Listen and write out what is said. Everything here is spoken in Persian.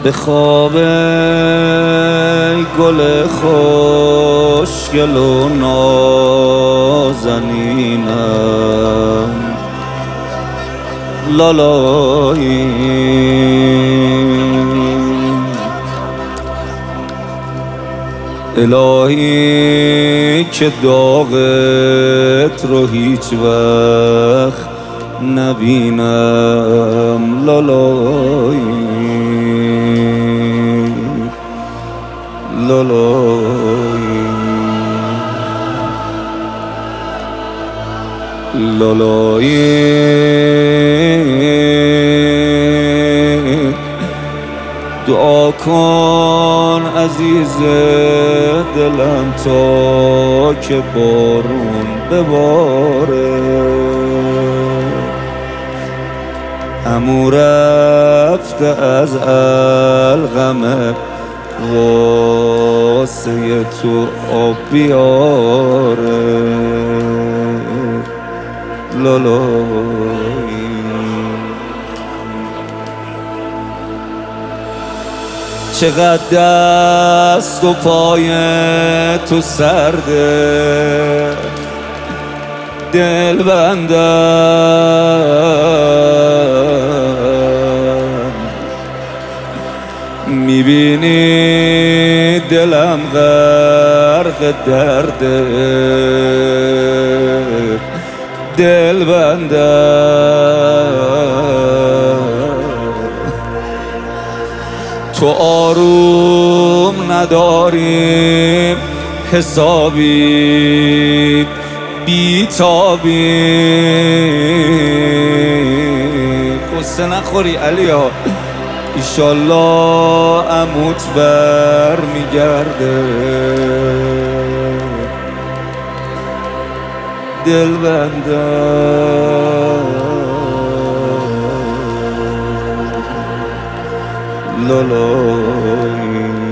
به خواب گل خوشگل و نازنینم لالایی الهی که داغت رو هیچ وقت نبینم لالایی لالایی لالایی دعا کن عزیز دلم تا که بارون بباره عمو رفته از القمه واسه تو آب بیاره لالایی چقدر دست و پای تو سرده دل بندم میبینی دلم غرق درده دل بندم تو آروم نداریم حسابی بیتابی قصه نخوری علیا ایشالله عموت بر میگرده دل بندم لالایی